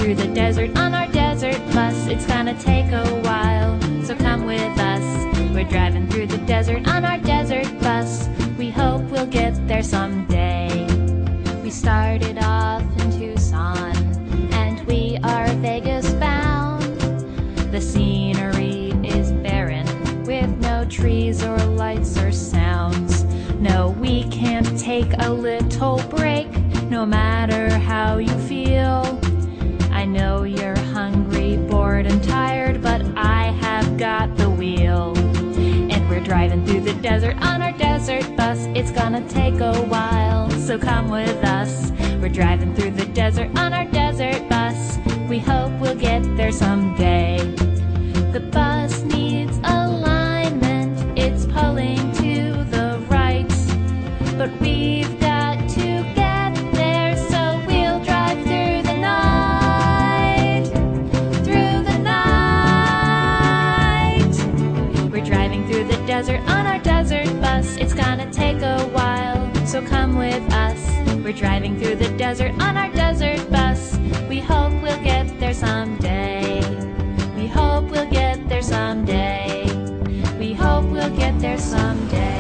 through the desert on our desert bus. It's gonna take a while, so come with us. We're driving through the desert on our desert bus. We hope we'll get there someday. We started off in Tucson, and we are Vegas bound. The scenery is barren, with no trees or lights or sounds. No, we can't take a little break, no matter how you feel. I know you're hungry, bored, and tired, but I have got the wheel. And we're driving through the desert on our desert bus. It's gonna take a while, so come with us. We're driving through the desert on our desert bus. We hope we'll get there someday. The bus needs alignment, it's pulling to the right, but we've got to get there, so we'll drive through the night. Through the night. We're driving through the desert on our desert bus. It's gonna take a while, so come with us. We're driving through the desert on our desert bus. We hope we'll get there someday. We hope we'll get there someday. We hope we'll get there someday.